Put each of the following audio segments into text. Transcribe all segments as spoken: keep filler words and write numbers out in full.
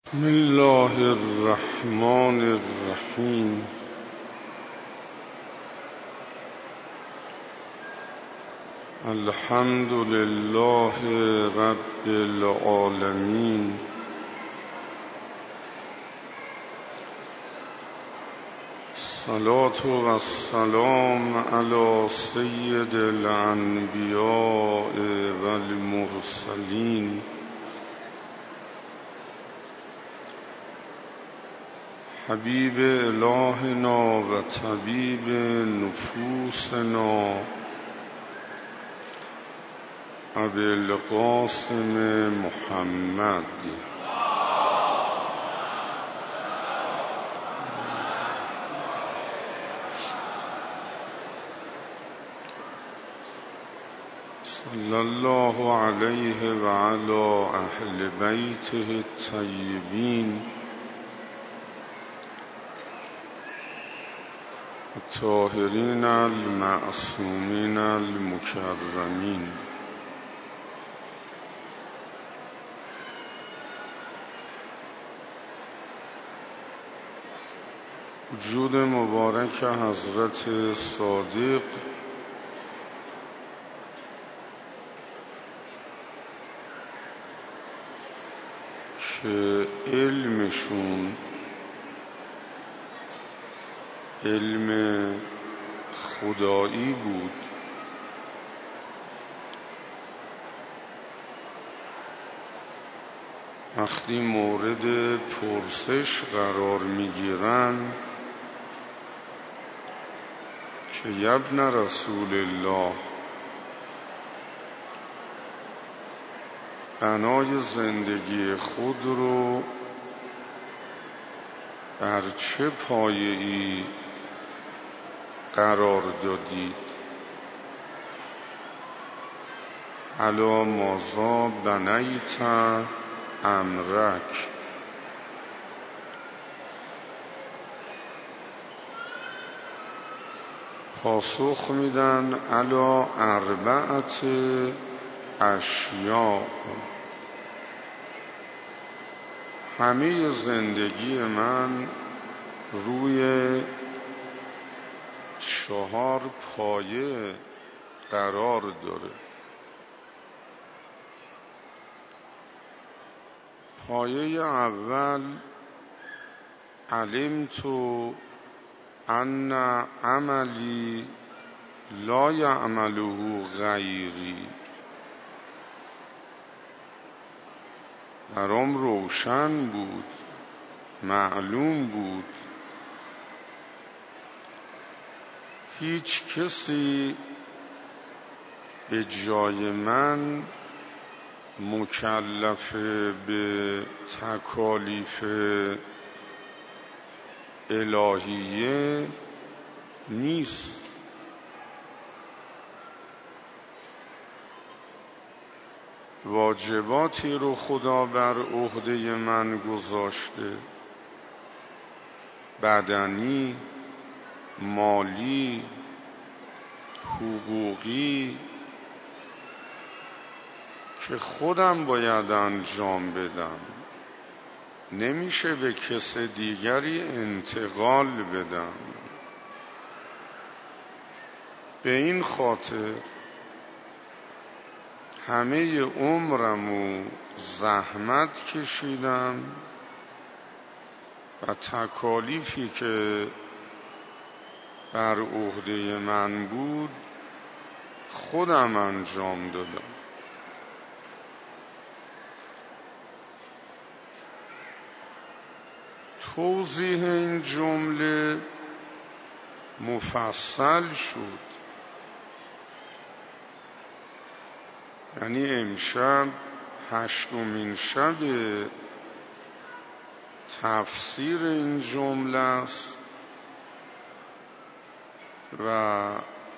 بسم الله الرحمن الرحیم. الحمد لله رب العالمین. الصلاة و السلام علی سید الانبیاء و المرسلین حبیب الهنا و طبیب نفوسنا ابی القاسم محمد. صلی الله علیه و علی اهل بیته الطیبین الطاهرین المعصومین المکرمین. وجود مبارک حضرت صادق که علمشون علم خدایی بود، وقتی مورد پرسش قرار میگیرن که یبن رسول الله، بنای زندگی خود رو بر چه پایه‌ای قرار دادید؟ علی ماذا بنیت امرک. پاسخ میدن علی اربعت اشیاء. همه زندگی من روی چهار پایه قرار داره. پایه اول، علمت ان عملی لا یعمله غیری. برام روشن بود، معلوم بود هیچ کسی به جای من مکلف به تکالیف الهیه نیست. واجباتی رو خدا بر عهده من گذاشته، بدنی، مالی، حقوقی، که خودم باید انجام بدم. نمیشه به کس دیگری انتقال بدم. به این خاطر همه عمرمو زحمت کشیدم و تکالیفی که بر عهده من بود خودم انجام دادم. توضیح این جمله مفصل شد. یعنی امشب هشتمین شب تفسیر این جمله است و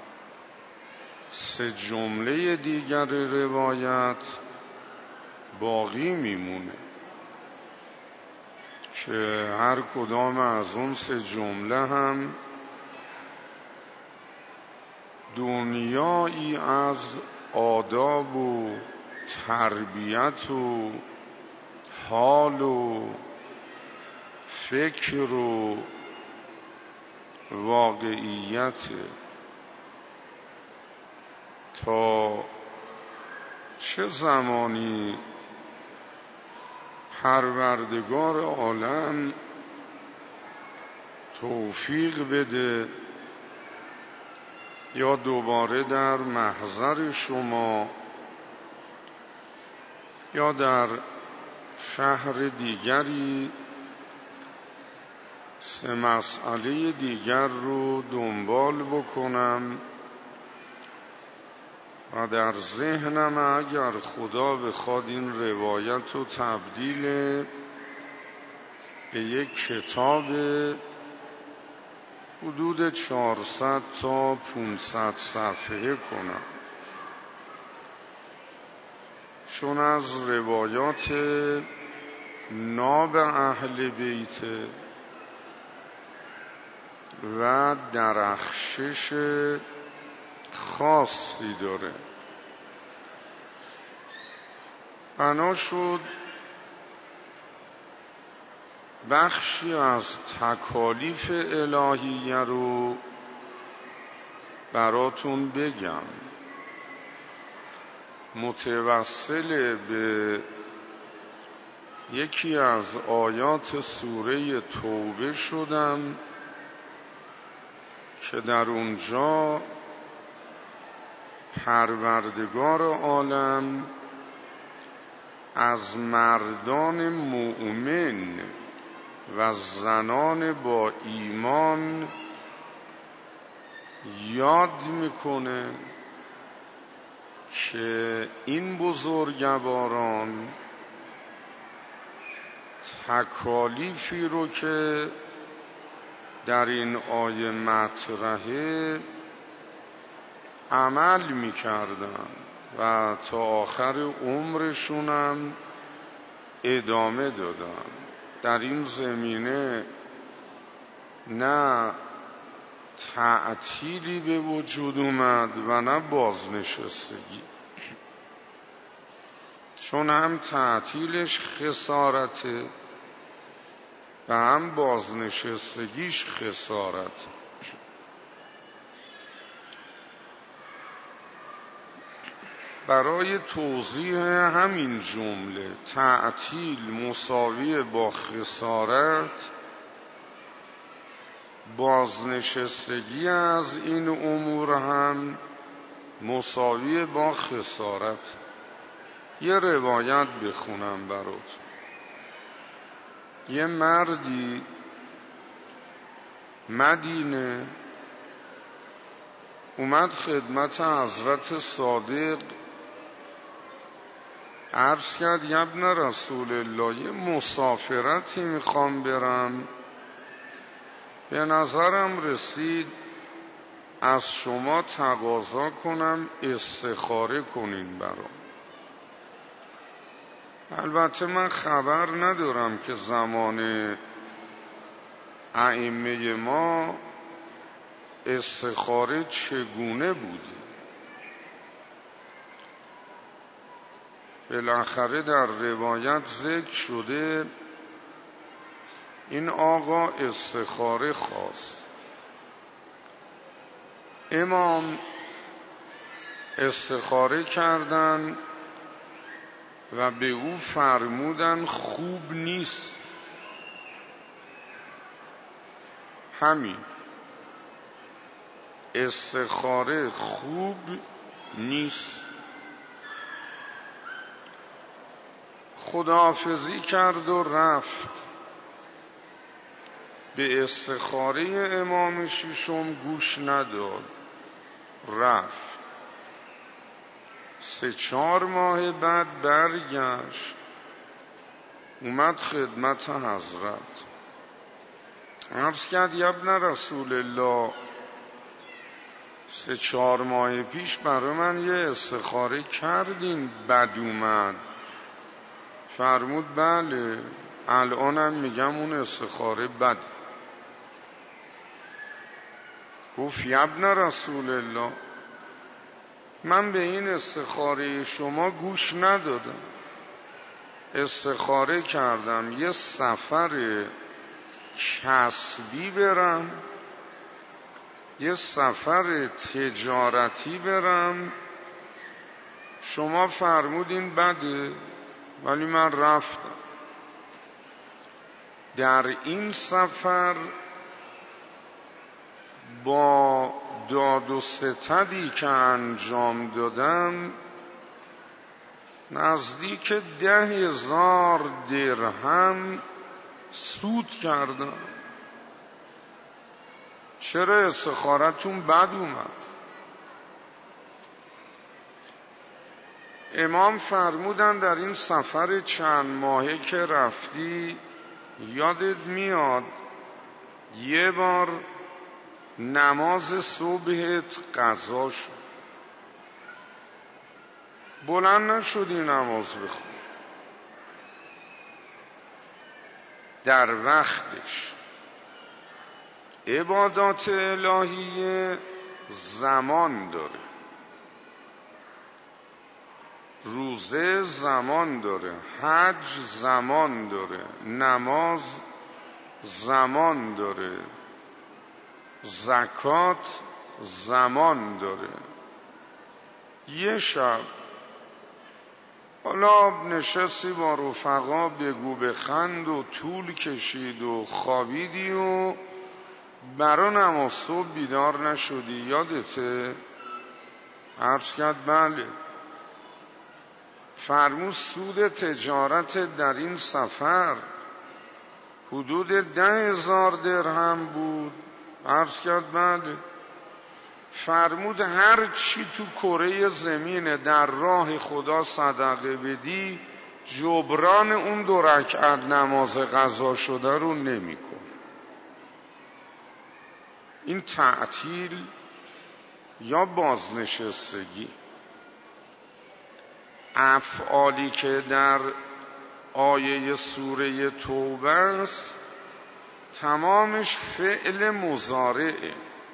سه جمله دیگر روایت باقی میمونه که هر کدام از اون سه جمله هم دنیایی از آداب و تربیت و حال و فکر و واقعیت تا چه زمانی پروردگار عالم توفیق بده یا دوباره در محضر شما یا در شهر دیگری سه مسئله دیگر رو دنبال بکنم و در ذهنم اگر خدا بخواد این روایت رو تبدیل به یک کتاب حدود چهارصد تا پانصد صفحه کنم، چون از روایات ناب اهل بیت و درخشش خاصی داره. بنا شد بخشی از تکالیف الهیه رو براتون بگم. متوسل به یکی از آیات سوره توبه شدم که در اونجا پروردگار عالم از مردان مؤمن و زنان با ایمان یاد میکنه که این بزرگواران تکالیفی رو که در این آیه مطرحه عمل میکردن و تا آخر عمرشونم ادامه دادن. در این زمینه نه تعطیلی به وجود اومد و نه بازنشستگی، چون هم تعطیلش خسارته و هم بازنشستگیش خسارت. برای توضیح همین جمله تعطیل مساوی با خسارت، بازنشستگی از این امور هم مساوی با خسارت. یه روایت بخونم برات. یه مردی مدینه اومد خدمت حضرت صادق، عرض کرد ابن رسول الله یه مسافرتی میخوام برم، به نظرم رسید از شما تقاضا کنم استخاره کنین برام. البته من خبر ندارم که زمان ائمه ما استخاره چگونه بوده. بالاخره در روایت ذکر شده این آقا استخاره خواست. امام استخاره کردن و به او فرمودن خوب نیست. همین، استخاره خوب نیست. خداحافظی کرد و رفت. به استخاره امام ششم گوش نداد، رفت. سه چهار ماه بعد برگشت، اومد خدمت حضرت، عرض کرد یا ابن رسول الله سه چهار ماه پیش برای من یه استخاره کردین بد اومد. فرمود بله، الانم میگم اون استخاره بد. گفت یا ابن رسول الله من به این استخاره شما گوش ندادم، استخاره کردم یه سفر کسبی برم، یه سفر تجارتی برم، شما فرمودین بده ولی من رفتم. در این سفر با داد و ستدی که انجام دادم نزدیک ده هزار درهم سود کردم. چرا استخارتون بد اومد؟ امام فرمودن در این سفر چند ماهه که رفتی یادت میاد یه بار نماز صبحت قضا شد، بلند نشدی نماز بخون در وقتش. عبادات الهیه زمان داره، روزه زمان داره، حج زمان داره، نماز زمان داره، زکات زمان داره. یه شب حالا نشستی با رفقا بگو بخند و طول کشید و خوابیدی و برا نماز صبح بیدار نشدی، یادته؟ عرض کرد بله. فرمود سود تجارت در این سفر حدود ده هزار درهم بود. عرض کرد بله. فرمود هر چی تو کره زمین در راه خدا صدقه بدی جبران اون دو رکعت نماز قضا شده رو نمی کن. این تعطیل یا بازنشستگی، افعالی که در آیه سوره توبه است تمامش فعل مضارعه،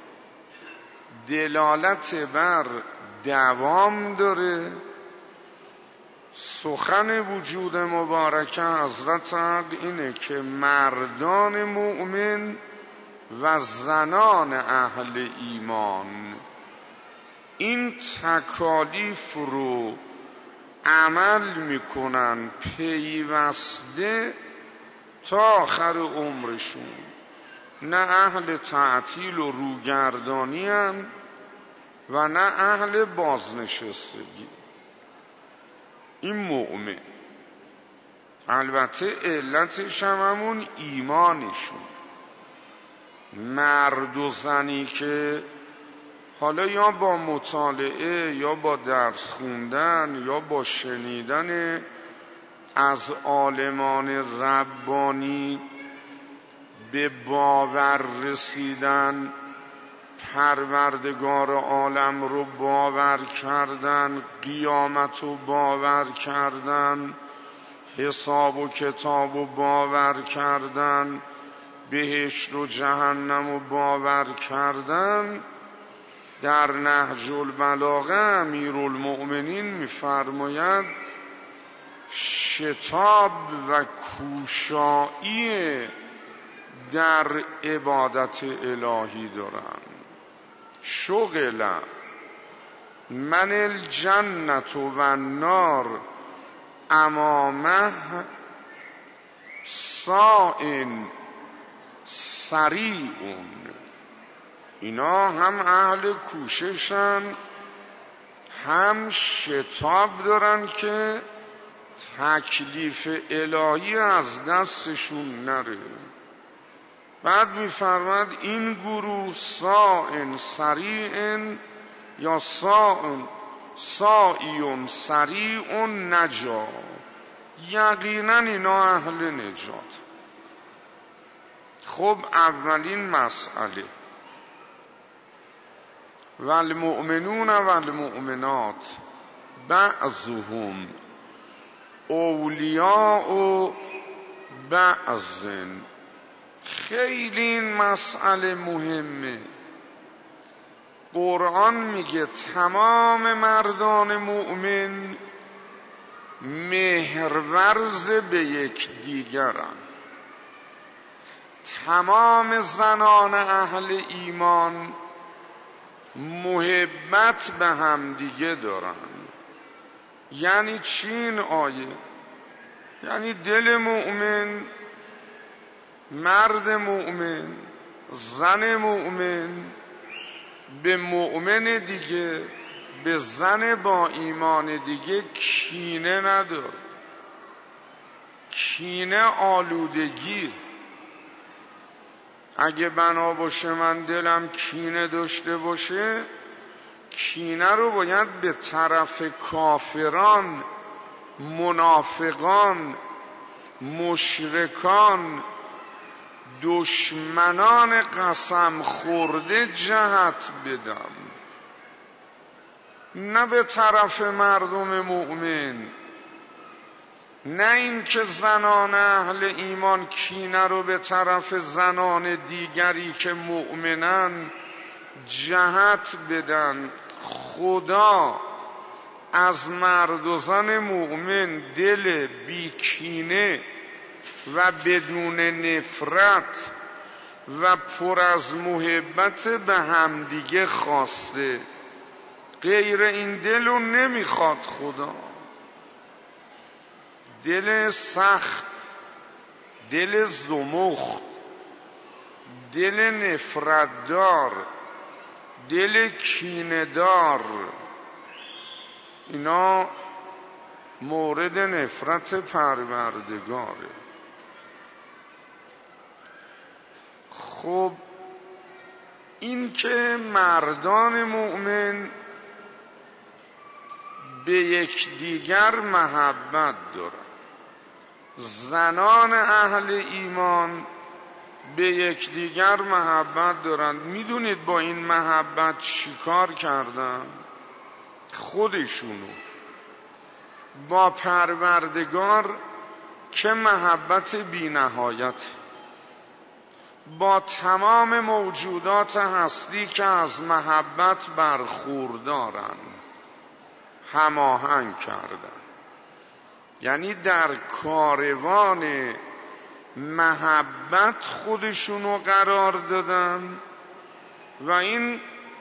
دلالت بر دوام داره. سخن وجود مبارکه حضرت حق اینه که مردان مؤمن و زنان اهل ایمان این تکالیف رو عمل میکنن پیوسته تا آخر عمرشون، نه اهل تعطیل و روگردانی هن و نه اهل بازنشستگی. این مؤمن البته علتش هم همون ایمانشون. مرد و زنی که حالا یا با مطالعه یا با درس خوندن یا با شنیدن از عالمان ربانی به باور رسیدن، پروردگار عالم رو باور کردن، قیامت رو باور کردن، حساب و کتاب رو باور کردن، بهشت و جهنم رو باور کردن، در نهج البلاغه امیرالمؤمنین می‌فرماید شتاب و کوشایی در عبادت الهی دارن. شغل من الجنت و النار امامه سائن سریعون. اینا هم اهل کوششن هم شتاب دارن که تکلیف الهی از دستشون نره. بعد می‌فرماد این گروه سائن سریعن یا سائن سائیون سریعون نجا، یقینا اینا اهل نجات. خب اولین مسئله والمؤمنون والمؤمنات بعضهم اولیاء و بعض. خیلی این مسئله مهمه. قرآن میگه تمام مردان مؤمن مهرورز به یک دیگرن، تمام زنان اهل ایمان محبت به همدیگه دارن. یعنی چی این آیه؟ یعنی دل مؤمن، مرد مؤمن، زن مؤمن به مؤمن دیگه، به زن با ایمان دیگه کینه نداره. کینه آلودگی. اگه بنا باشه من دلم کینه داشته باشه، کینه رو باید به طرف کافران، منافقان، مشرکان، دشمنان قسم خورده جهت بدم، نه به طرف مردم مؤمن. نه این که زنان اهل ایمان کینه رو به طرف زنان دیگری که مؤمنن جهت بدن. خدا از مرد و زن مؤمن دل بی کینه و بدون نفرت و پر از محبت به همدیگه خواسته. غیر این دل رو نمیخواد خدا. دل سخت، دل زمخت، دل نفرتدار، دل کینه‌دار، اینا مورد نفرت پروردگاره. خب این که مردان مؤمن به یکدیگر محبت دارن، زنان اهل ایمان به یکدیگر محبت دارن. میدونید با این محبت چیکار کردن؟ خودشونو با پروردگار که محبت بی نهایت، با تمام موجودات هستی که از محبت برخوردارن هماهنگ کردن. یعنی در کاروان محبت خودشونو قرار دادن و این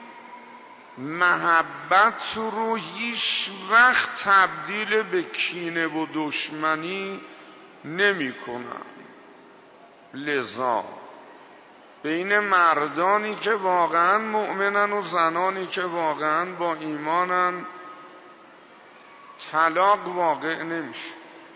محبت رو هیچ وقت تبدیل به کینه و دشمنی نمی کنن. لذا بین مردانی که واقعا مؤمنن و زنانی که واقعا با ایمانن طلاق واقع نمیشه.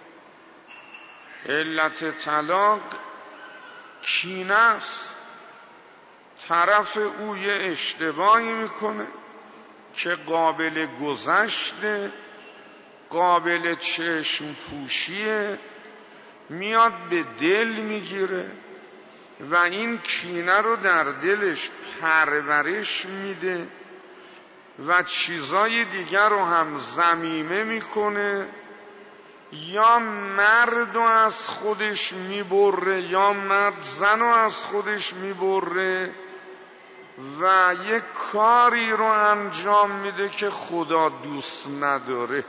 علت طلاق کینه است. طرف او یه اشتباهی میکنه که قابل گذشته، قابل چشم پوشیه، میاد به دل میگیره و این کینه رو در دلش پرورش میده و چیزای دیگر رو هم ضمیمه میکنه. یا مرد رو از خودش میبره یا مرد زن رو از خودش میبره و یک کاری رو انجام میده که خدا دوست نداره.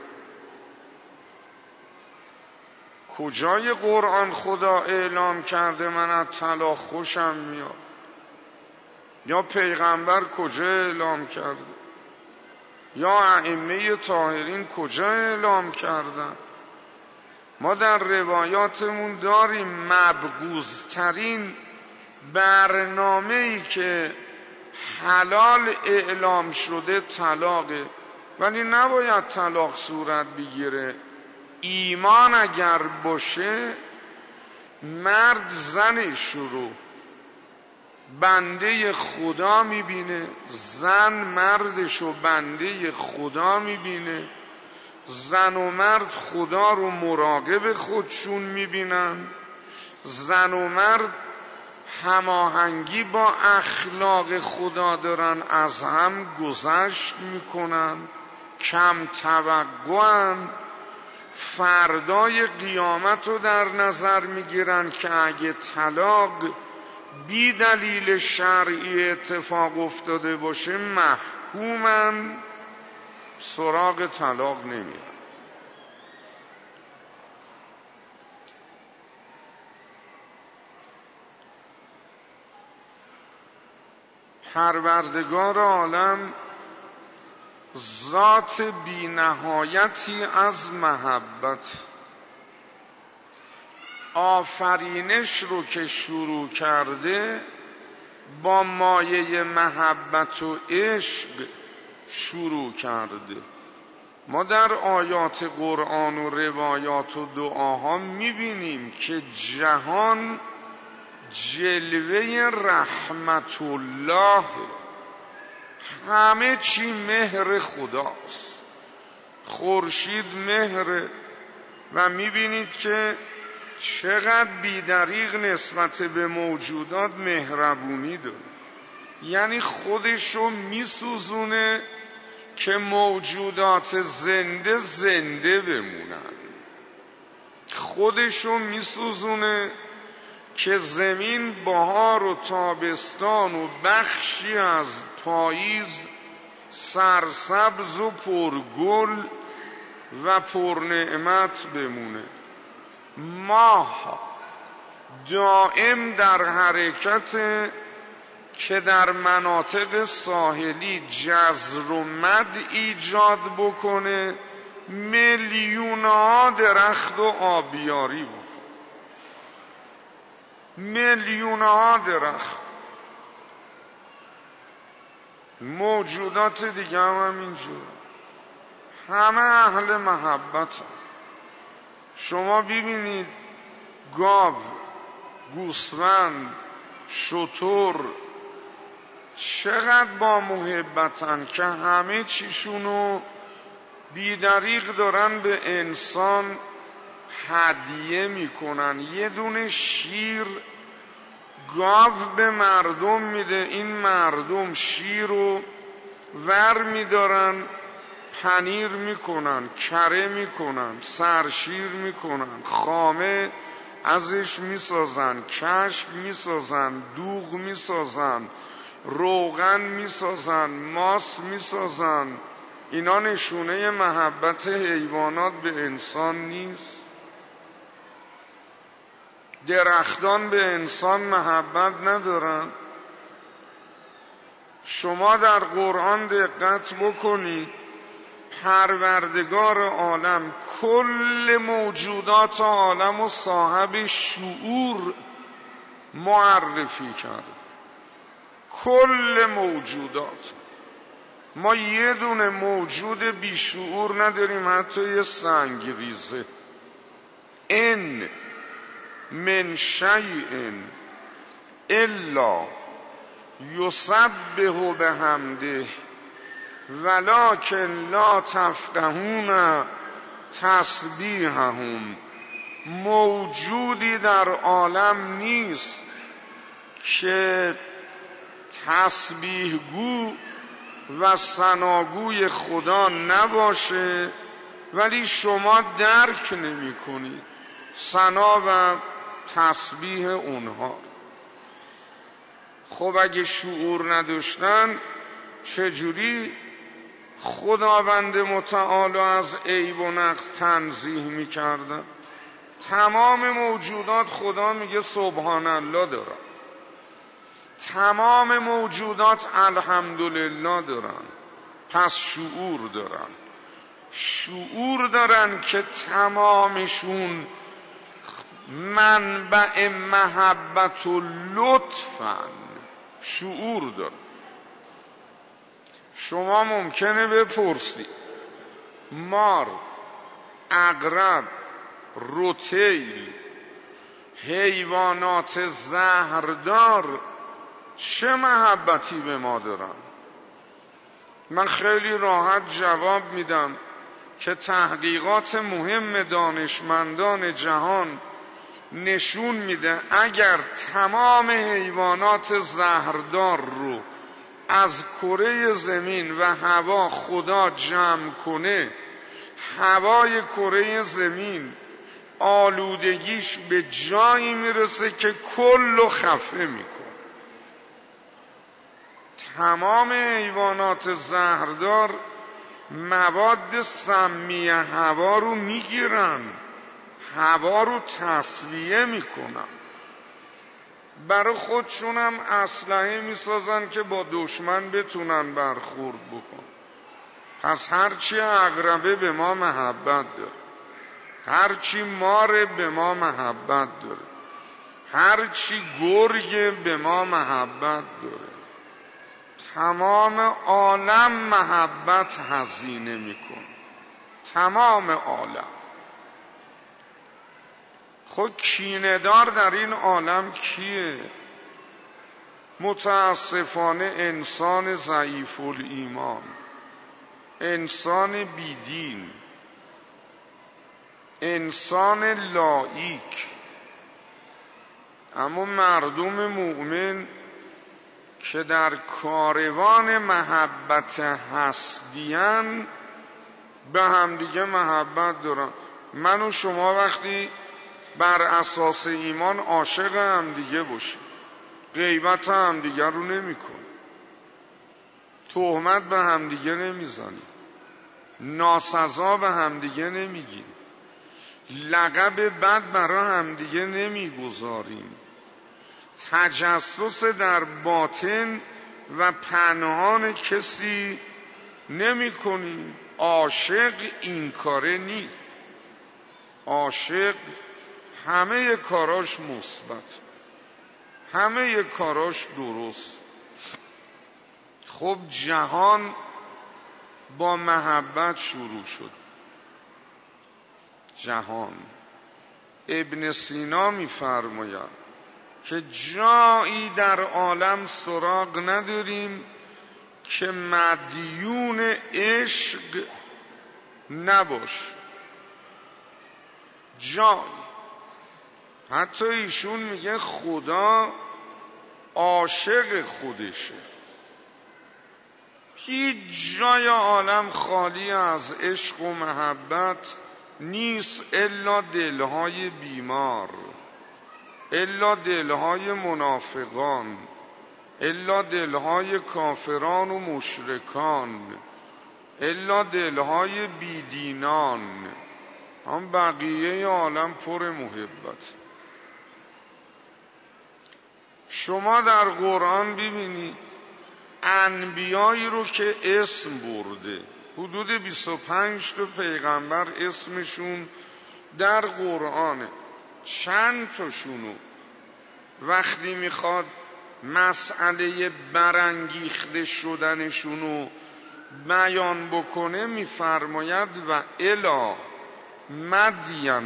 کجای قرآن خدا اعلام کرده من از طلاق خوشم میاد؟ یا پیغمبر کجا اعلام کرده؟ یا ائمه طاهرین کجا اعلام کردن؟ ما در روایاتمون داریم مبغوض‌ترین برنامه‌ای که حلال اعلام شده طلاقه، ولی نباید طلاق صورت بگیره. ایمان اگر باشه مرد زنش رو بنده خدا میبینه، زن مردش رو بنده خدا میبینه، زن و مرد خدا رو مراقب خودشون میبینن، زن و مرد هماهنگی با اخلاق خدا دارن، از هم گذشت میکنن، کم توقعن، فردای قیامت رو در نظر میگیرن که اگه طلاق بی دلیل شرعی اتفاق افتاده باشه محکومن، سراغ طلاق نمیرن. پروردگار عالم ذات بی نهایتی از محبت، آفرینش رو که شروع کرده با مایه محبت و عشق شروع کرده. ما در آیات قرآن و روایات و دعاها میبینیم که جهان جلوه رحمت الله، همه چی مهر خداست. خورشید مهر و میبینید که چقدر بیدریغ نسبت به موجودات مهربونی داره، یعنی خودشو میسوزونه که موجودات زنده زنده بمونن، خودشو میسوزونه که زمین بهار و تابستان و بخشی از پاییز سرسبز و پرگل و پرنعمت بمونه. ماه دائم در حرکت که در مناطق ساحلی جزر و مد ایجاد بکنه، میلیون‌ها درخت و آبیاری بکنه، میلیون‌ها درخت. موجودات دیگه هم همینجور، همه اهل محبت هم. شما ببینید گاو، گوسفند، شتر چقدر با محبتن که همه چیشونو بیدریغ دارن به انسان هدیه میکنن. یه دونه شیر گاو به مردم میده، این مردم شیر رو ور میدارن، پنیر میکنن، کره میکنن، سرشیر میکنن، خامه ازش میسازن، کشک میسازن، دوغ میسازن، روغن میسازن، ماست میسازن. اینا نشونه محبت حیوانات به انسان نیست؟ درختان به انسان محبت ندارن؟ شما در قرآن دقت بکنید، پروردگار عالم کل موجودات عالم و صاحب شعور معرفی کرد. کل موجودات. ما یه دونه موجود بیشعور نداریم، حتی یه سنگ ریزه. ان من شیء الا یسبح بحمده ولکن لا تفقهون تسبیحهم. موجودی در عالم نیست که تسبیح گو و ثناگوی خدا نباشه، ولی شما درک نمی کنید ثنا و تسبیح اونها. خب اگه شعور نداشتن چجوری خداوند متعال از عیب و نقص تنزیه می کردن؟ تمام موجودات خدا میگه سبحان الله دارن، تمام موجودات الحمدلله دارن. پس شعور دارن، شعور دارن که تمامشون منبع محبت و لطفن. شعور دارن. شما ممکنه بپرسید مار، عقرب، روتیل، حیوانات زهردار چه محبتی به ما دارن؟ من خیلی راحت جواب میدم که تحقیقات مهم دانشمندان جهان نشون میده اگر تمام حیوانات زهردار رو از کره زمین و هوا خدا جمع کنه، هوای کره زمین آلودگیش به جایی میرسه که کلو خفه میکنه. تمام حیوانات زهردار مواد سمی هوا رو میگیرن، هوا رو تصفیه میکنن. برای خودشون هم اسلحه میسازن که با دشمن بتونن برخورد بکن. پس هرچی عقربه به ما محبت داره، هرچی مار به ما محبت داره، هرچی گرگ به ما محبت داره، تمام عالم محبت هزینه میکن، تمام عالم. خود کینه‌دار در این عالم کیه؟ متاسفانه انسان ضعیف الایمان، انسان بیدین، انسان لایک. اما مردم مؤمن که در کاروان محبت هستیان به همدیگه محبت دارن. من و شما وقتی بر اساس ایمان عاشق همدیگه باشیم، غیبت همدیگه رو نمی کنیم، تهمت به همدیگه نمیزنیم، ناسزا به همدیگه نمیگیم، لقب بد برای همدیگه نمیگذاریم، تجسس در باطن و پنهان کسی نمی کنیم. عاشق این کاره نی. عاشق همه کاراش مثبت، همه کاراش درست. خب جهان با محبت شروع شد. جهان ابن سینا می‌فرماید که جایی در عالم سراغ نداریم که مدیون عشق نباش. جایی، حتی ایشون میگه خدا عاشق خودشه. هیچ جای عالم خالی از عشق و محبت نیست الا دلهای بیمار، الا دلهای منافقان، الا دلهای کافران و مشرکان، الا دلهای بیدینان. هم بقیه عالم پر محبت. شما در قرآن ببینید انبیایی رو که اسم برده، حدود بیست و پنج تا پیغمبر اسمشون در قرآنه. چند تاشونو وقتی میخواد مسئله برانگیخته شدنشونو بیان بکنه میفرماید و الی مدین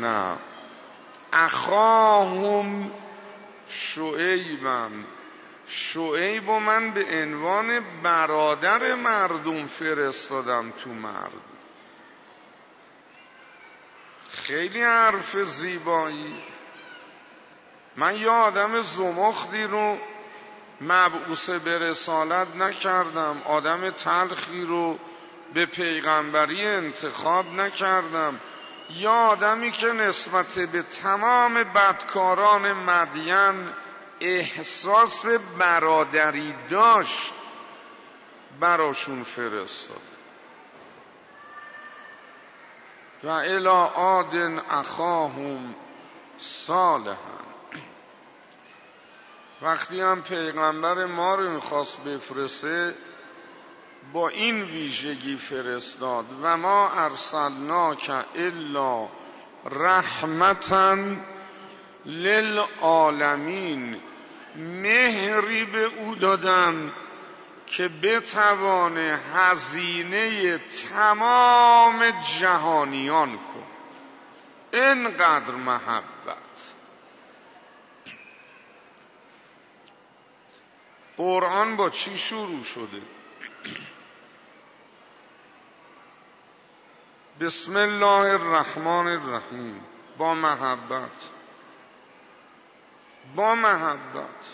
اخاهم شعیبا. شعیب و من به عنوان برادر مردم فرستادم تو مردم. خیلی حرف زیبایی. من یه آدم زمختی رو مبعوث به رسالت نکردم، آدم تلخی رو به پیغمبری انتخاب نکردم. یا آدمی که نسبت به تمام بدکاران مدین احساس برادری داشت براشون فرستاد. و الی عاد اخاهم صالحا. وقتی هم پیغمبر ما رو میخواست بفرسته با این ویژگی فرستاد و ما ارسلناک الا رحمتا للعالمین. مهری به او دادم که بتوانه هزینه تمام جهانیان کن. اینقدر محبت. قرآن با چی شروع شده؟ بسم الله الرحمن الرحیم. با محبت، با محبت.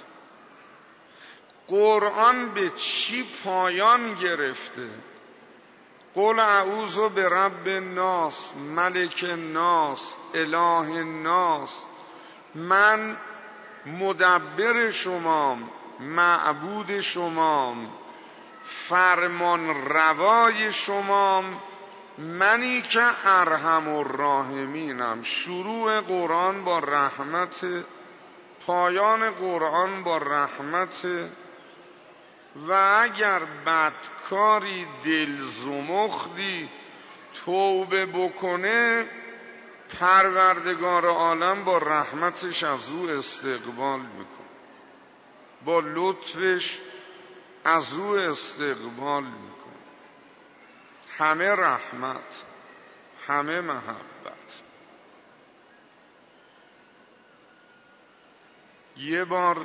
قرآن به چی پایان گرفته؟ قل اعوذ برب الناس، ملک الناس، اله الناس. من مدبر شمام، معبود شمام، فرمان روای شمام، منی که ارحم الراحمینم. شروع قرآن با رحمت پایان قرآن با رحمت و اگر بدکاری دلزمختی توبه بکنه پروردگار عالم با رحمتش از او استقبال میکنه، با لطفش از او استقبال میکنه. همه رحمت، همه محبت. یه بار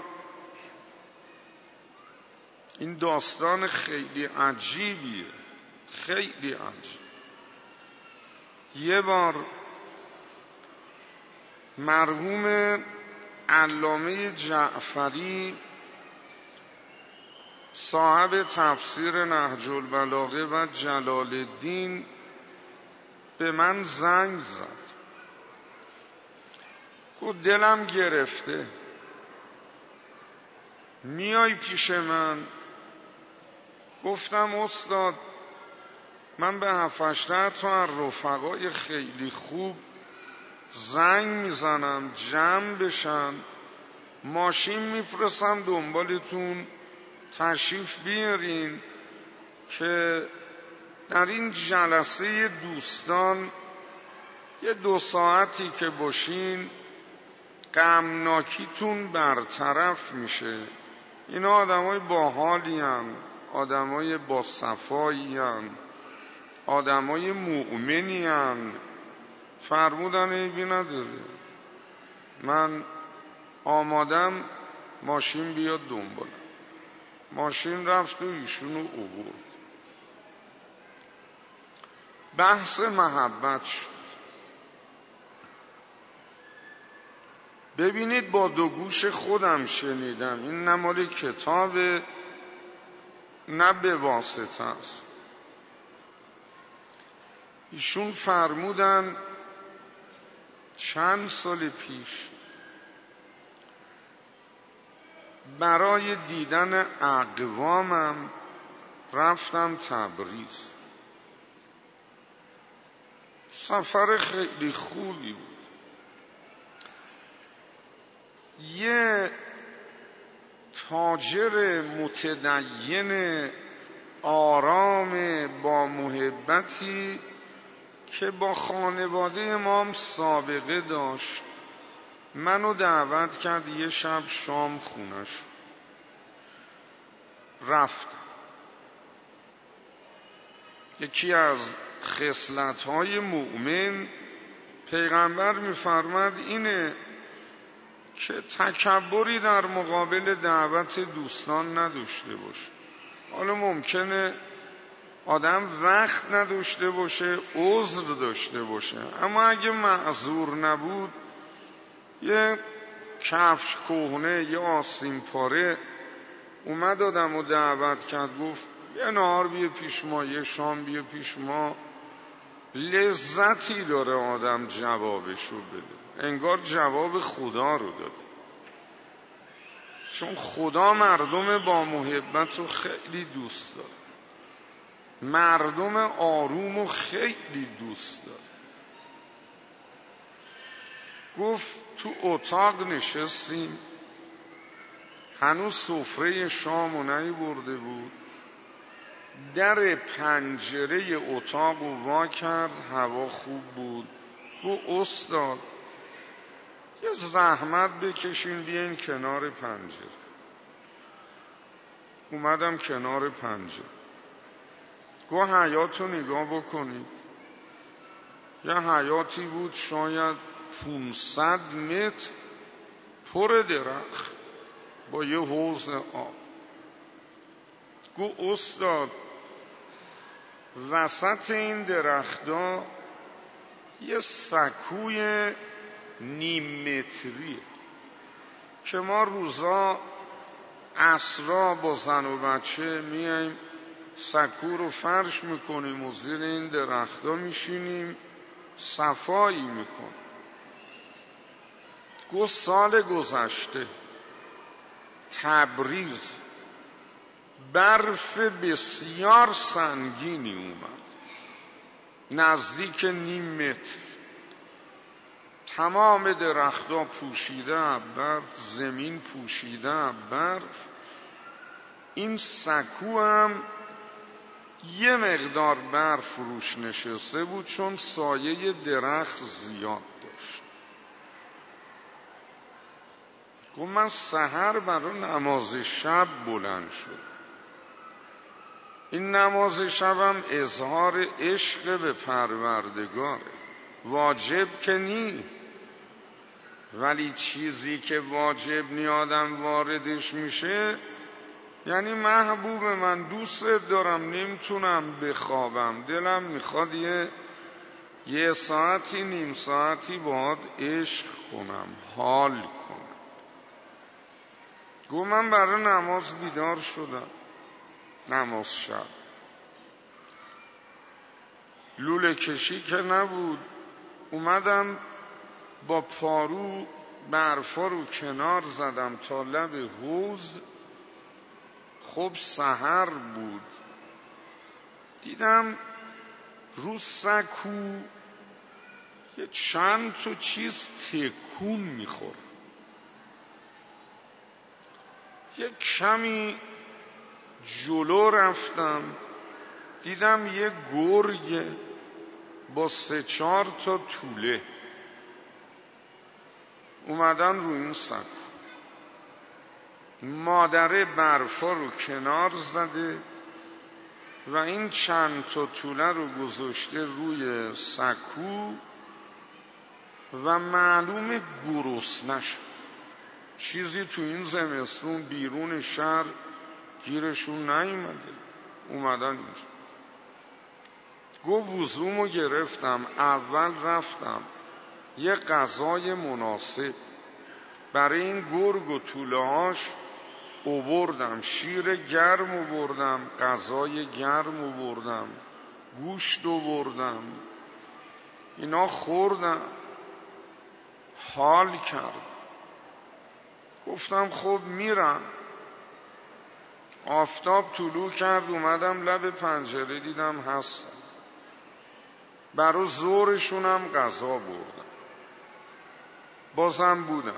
این داستان خیلی عجیبیه، خیلی عجیب. یه بار مرحوم علامه جعفری صاحب تفسیر نهج البلاغه و جلال الدین به من زنگ زد، گفت دلم گرفته میای پیش من. گفتم استاد من به هفت‌هشت تا از رفقای خیلی خوب زنگ میزنم جمع بشن، ماشین میفرستم دنبالتون تشریف بیارین که در این جلسه دوستان یه دو ساعتی که باشین غمناکیتون برطرف میشه. اینا آدمای باحالی هن، آدمای با صفایی هن، آدمای مؤمنی هن. فرمودن عیبی نداره، من آمادم، ماشین بیاد دنبالم. ماشین رفت و ایشونو آورد. بحث محبت شد. ببینید با دو گوش خودم شنیدم، این نه مال کتاب نه به واسطه است. ایشون فرمودن چند سال پیش برای دیدن اقوامم رفتم تبریز. سفر خیلی خوبی بود. یه تاجر متدین آرام با محبتی که با خانواده ما سابقه داشت منو دعوت کرد یه شب شام خونش. رفتم. یکی از خصلت‌های مؤمن پیغمبر می‌فرماد اینه که تکبری در مقابل دعوت دوستان نداشته باشه. حالا ممکنه آدم وقت نداشته باشه، عذر داشته باشه، اما اگه معذور نبود یه کفش کهنه، یه آستین پاره اومد آدم و دعوت کرد، گفت یه نهار بیا پیش ما، یه شام بیا پیش ما، لذتی داره آدم جوابشو بده، انگار جواب خدا رو داده. چون خدا مردم با محبت رو خیلی دوست داره، مردم آروم رو خیلی دوست داره. گفت تو اتاق نشستیم، هنوز سفره شامو نیاورده بود، در پنجره اتاق رو وا کرد، هوا خوب بود. گفت استاد یه زحمت بکشین بیاین کنار پنجره. اومدم کنار پنجره. گفت حیاطو نگاه بکنید. یه حیاطی بود شاید پونصد متر پر درخت با یه حوض آب. گفت استاد وسط این درخت‌ها یه سکوی نیم متریه که ما روزا عصرا با زن و بچه میایم سکو رو فرش میکنیم و زیر این درخت‌ها میشینیم صفایی میکنیم. گفت سال گذشته تبریز برف بسیار سنگینی اومد، نزدیک نیم متر. تمام درختها پوشیده برف، زمین پوشیده برف، این سکو هم یه مقدار برف روش نشسته بود چون سایه درخت زیاد داشت. گفت من سحر برای نماز شب بلند شد. این نماز شبم اظهار عشق به پروردگاره، واجب که نی، ولی چیزی که واجب نی آدم واردش میشه، یعنی محبوب من دوست دارم نمیتونم بخوابم، دلم میخواد یه یه ساعتی نیم ساعتی باهات عشق کنم، حال کنم. گفت من برای نماز بیدار شدم، نماز شب. لوله کشی که نبود، اومدم با پارو برفا رو کنار زدم تا لب حوض. خب سحر بود، دیدم رو سکو یه چند تا چیز تکون میخور. یه کمی جلو رفتم، دیدم یه گرگ با سه چهار تا توله اومدن رو این سکو. مادره برفا رو کنار زده و این چند تا توله رو گذاشته روی سکو و معلوم گرسنه شد. چیزی تو این زمستون بیرون شهر گیرشون نیومده، اومدن اینجا. گفت وضومو گرفتم، اول رفتم یه غذای مناسب برای این گرگ و توله هاش اووردم، شیر گرم اووردم، غذای گرم اووردم، گوشت اووردم، اینا خوردم، حال کرد. گفتم خب میرم. آفتاب طلوع کرد، اومدم لب پنجره، دیدم هستم. برای ظهرشونم غذا بردم، بازم بودم.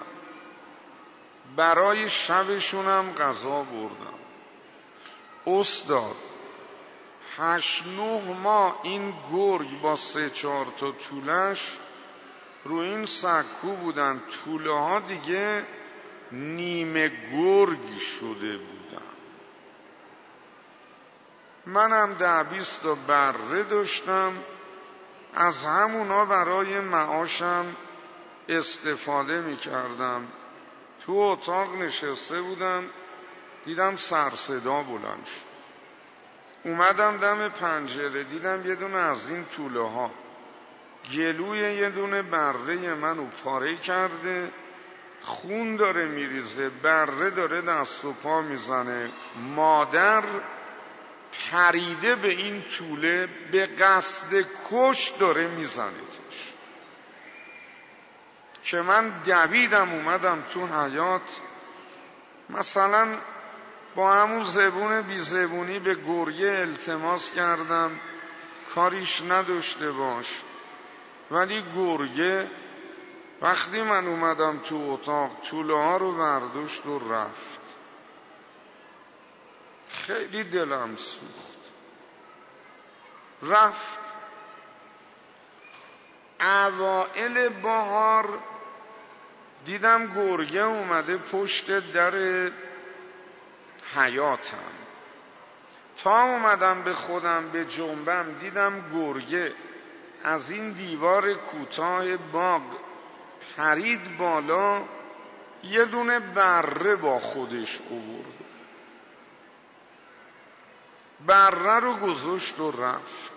برای شبشونم غذا بردم. استاد هشت نه ماه این گرگ با سه چهار تا طولش رو این سکو بودن، توله ها دیگه نیمه گرگی شده بودن. منم ده بیست تا بره داشتم، از همونا برای معاشم استفاده می کردم. تو اتاق نشسته بودم، دیدم سر صدا بلند شد. اومدم دم پنجره، دیدم یه دونه از این توله ها گلوی یه دونه بره منو پاره کرده، خون داره میریزه، بره داره دست و پا میزنه. مادر پریده به این توله، به قصد کش داره میزنیدش. که من دویدم اومدم تو حیاط، مثلا با همون زبون بی زبونی به گرگه التماس کردم کاریش نداشته باش، ولی گرگه وقتی من اومدم تو اتاق توله ها رو برداشت و رفت. خیلی دلم سوخت، رفت. اوائل بهار دیدم گرگه اومده پشت در حیاتم. تا اومدم به خودم به جنبم، دیدم گرگه از این دیوار کوتاه باغ پرید بالا، یه دونه بره با خودش آورد، بره رو گذاشت و رفت.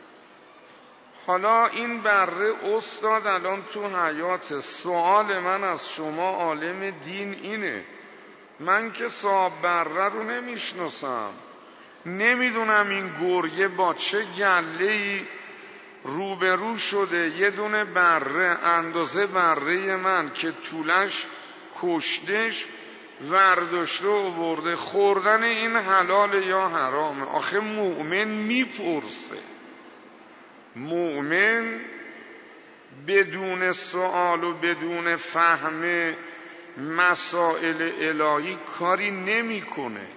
حالا این بره استاد الان تو حیات. سوال من از شما عالم دین اینه، من که صاحب بره رو نمیشناسم، نمیدونم این گرگه با چه گله‌ای روبرو شده، یه دونه بره اندازه بره من که طولش کشتش ورداشته و برده. خوردن این حلال یا حرامه؟ آخه مؤمن میپرسه، مؤمن بدون سوال و بدون فهم مسائل الهی کاری نمیکنه.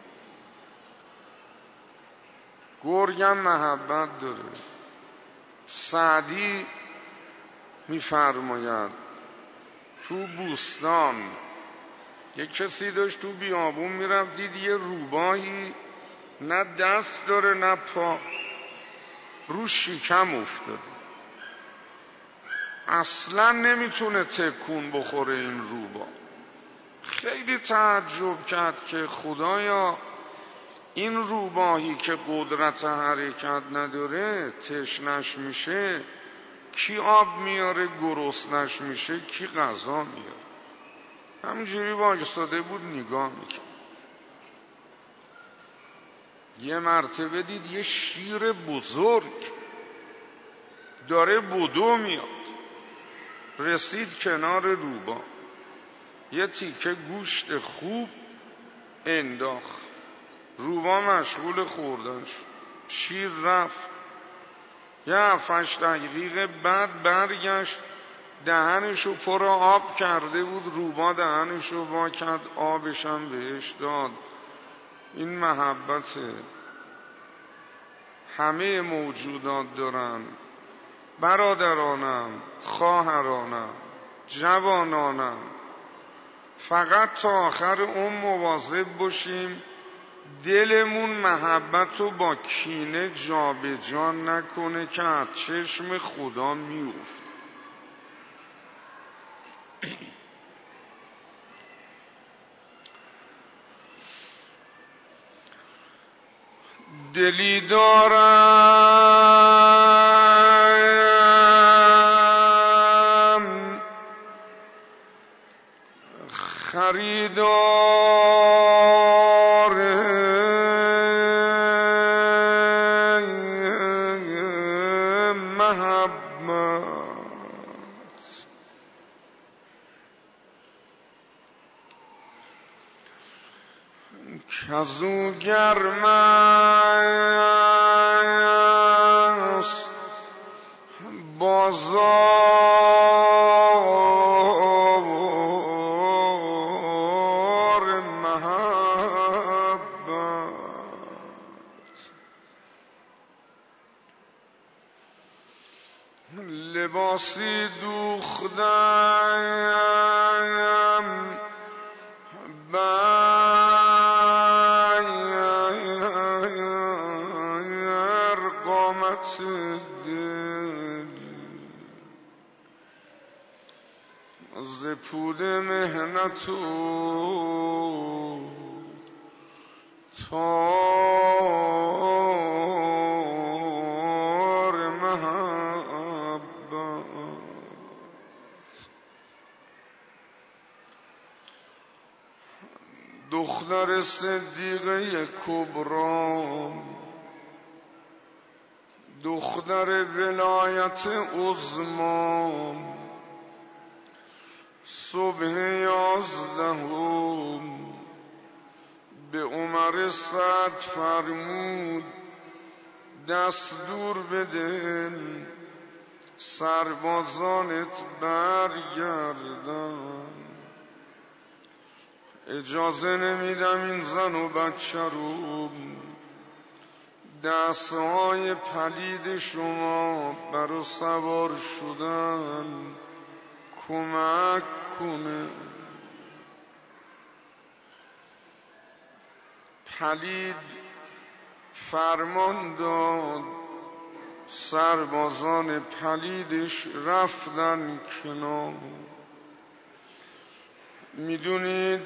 گرگم محبت داره. سعدی میفرماید تو بوستان یک کسی داشت تو بیابون میرفت، دید یه روباهی نه دست داره نه پا، رو شکم افتاده، اصلا نمیتونه تکون بخوره این روباه. خیلی تعجب کرد که خدایا این روباهی که قدرت حرکت نداره تشنش میشه کی آب میاره، گرسنش میشه کی غذا میاره. همینجوری وایساده بود نگاه میکرد. یه مرتبه دید یه شیر بزرگ داره بدو میاد، رسید کنار روباه، یه تیکه گوشت خوب انداخت، روباه مشغول خوردن شد. شیر رفت. یه هفتش دقیقه بعد برگشت، دهنشو پر آب کرده بود، روباه دهنشو وا کرد، آبشم بهش داد. این محبته. همه موجودات دارن، برادرانم، خواهرانم، جوانانم، فقط تا آخر اون مواظب باشیم دلمون محبت رو با کینه جا به جا نکنه که از چشم خدا میفته. دلی دارم خریدار محبت، کزو گرم است بازار محبت، لباسی دوختم بر قامت دل، ز پود مهنت و تار محبت، دختر صدیقه کبری، دختر ولایت عظمی، صبح یازدهم به عمر سعد فرمود دستور بده سربازانت برگردن، اجازه نمیدم این زن و بچه رو دستهای پلید شما برا سوار شدن کمک کنه. پلید فرمان داد، سربازان پلیدش رفتن کنار. میدونید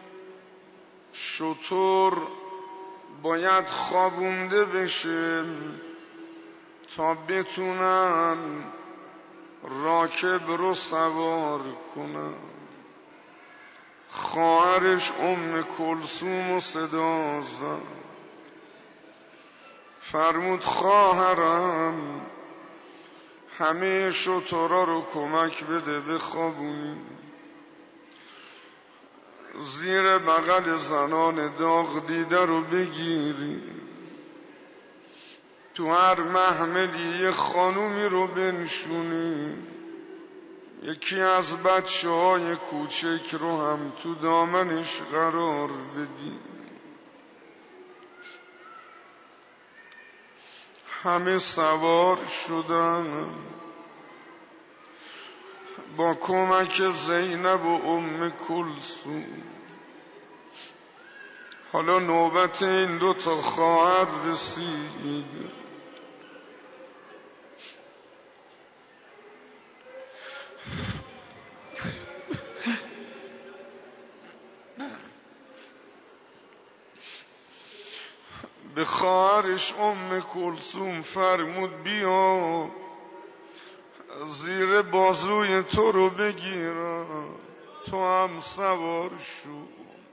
شتر باید خوابونده بشه تا بتونن راکب رو سوار کنن. خواهرش ام کلثوم و صدا زد، فرمود خواهرم همه شترها رو کمک بده بخوابونی، زیر بغل زنان داغ دیده رو بگیری، تو هر محملی یه خانومی رو بنشونی، یکی از بچه های کوچک رو هم تو دامنش قرار بدی. همه سوار شدن با کمک زینب و ام کلثوم. حالا نوبت این دو تا خواهر رسید. به خواهرش ام کلثوم فرمود بیا زیر بازوی تو رو بگیرم تو هم سوار شو.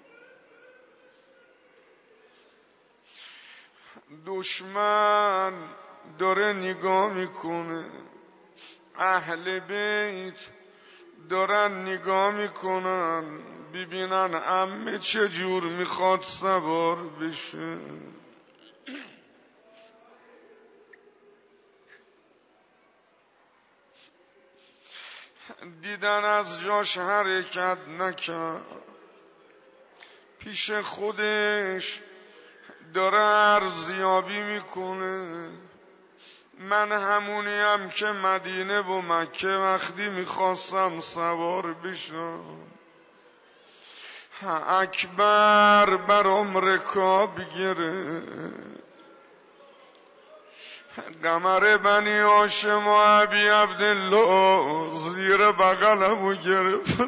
دشمن داره نگاه میکنه، اهل بیت دارن نگاه میکنن ببینن عمه چجور میخواد سوار بشه. دیدن از جاش حرکت نکرد، پیش خودش داره ارزیابی میکنه. من همونیم که مدینه و مکه وقتی میخواستم سوار بشم اکبر برام رکاب گره، قمر بنی هاشم و ابی عبدالله زیر بغلمو گرفت.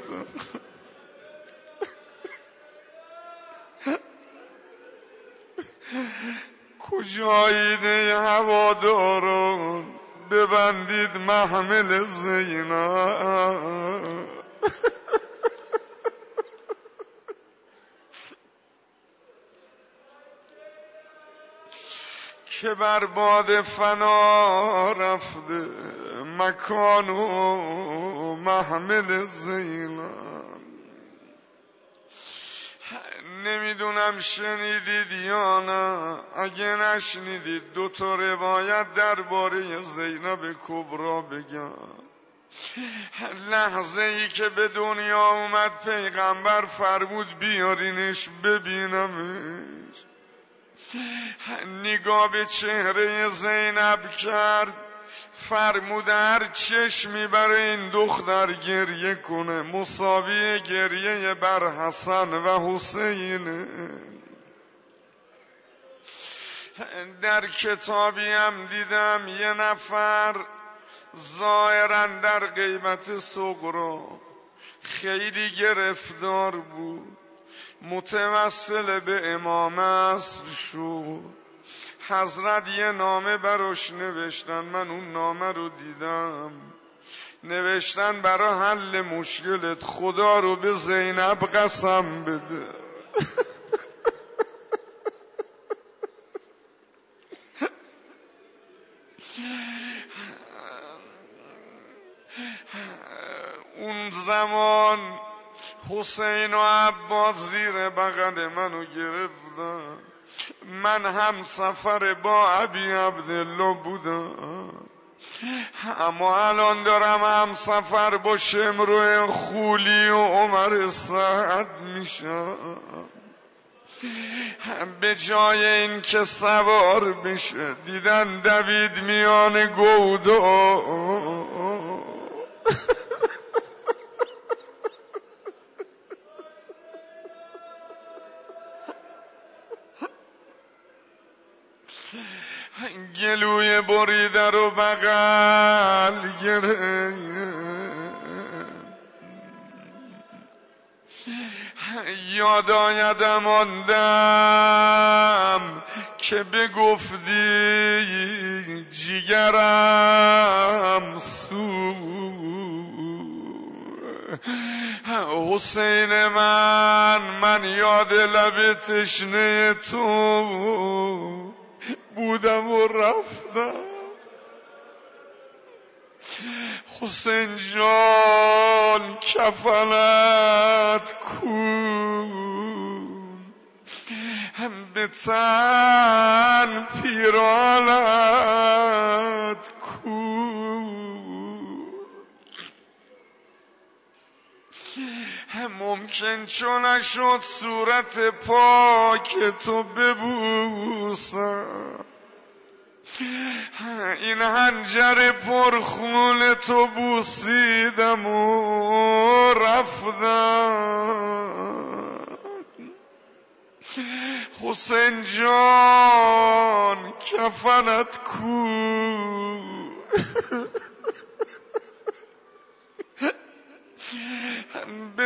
کجایید ای هواداران ببندید محمل زینب. که بر باد فنا رفته مکان و محمل زینب. نمیدونم شنیدید یا نه، اگه نشنیدید دو تا روایت درباره زینب کبرا بگم. لحظه ای که به دنیا اومد پیغمبر فرمود بیارینش ببینمش. نگاه به چهره زینب کرد، فرمود هر چشمی برای این دختر گریه کنه مساوی گریه بر حسن و حسین. در کتابی هم دیدم یه نفر ظاهراً در غیبت صغرا خیلی گرفتار بود، متوسل به امام عصر شد. حضرت یه نامه براش نوشتن، من اون نامه رو دیدم. نوشتن برای حل مشکلت خدا رو به زینب قسم بده. اون زمان حسین و عباس زیر بغل منو گرفتن، من هم سفر با ابی عبدالله بودم، اما الان دارم هم سفر با شمرو خولی و عمر سعد میشم. به جای این که سوار بشه دیدن دوید میان گودا. گلوی بریده رو بغل گره، یاد آیدم آندم که بگفتی جیگرم سو. حسین من من یاد لب تشنه تو بودم و رفتم. حسین جان کفنت کن، به تن پیرانت کن. ممکن چون نشد صورت پاک تو ببوسم، این حنجر پرخون تو بوسیدم و رفتم. حسین جان کفنت کو، به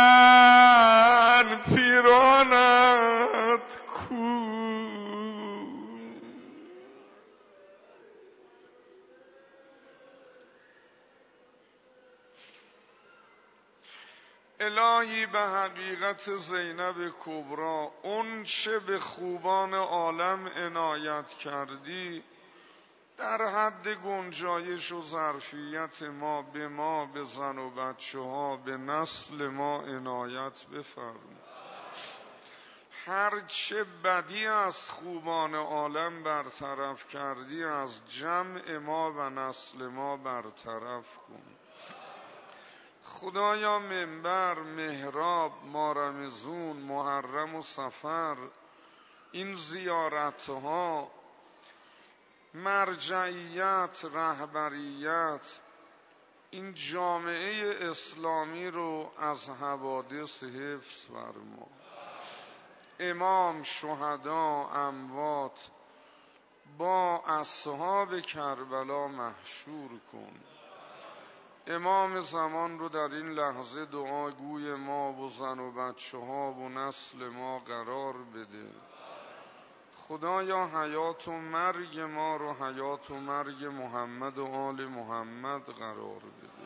تن پیرانت کو. الهی به حقیقت زینب کبری اون چه به خوبان عالم عنایت کردی در حد گنجایش و ظرفیت ما به ما، به زن و بچه ها، به نسل ما عنایت بفرما. هر چه بدی از خوبان عالم برطرف کردی از جمع ما و نسل ما برطرف کن. خدایا منبر، محراب، مارمزون، محرم و صفر، این زیارتها مرجعیت، رهبریت، این جامعه اسلامی رو از حوادث حفظ فرما. امام، شهدا، اموات با اصحاب کربلا محشور کن. امام زمان رو در این لحظه دعاگوی ما و زن و بچه ها و نسل ما قرار بده. خدایا حیات و مرگ ما رو حیات و مرگ محمد و آل محمد قرار بده.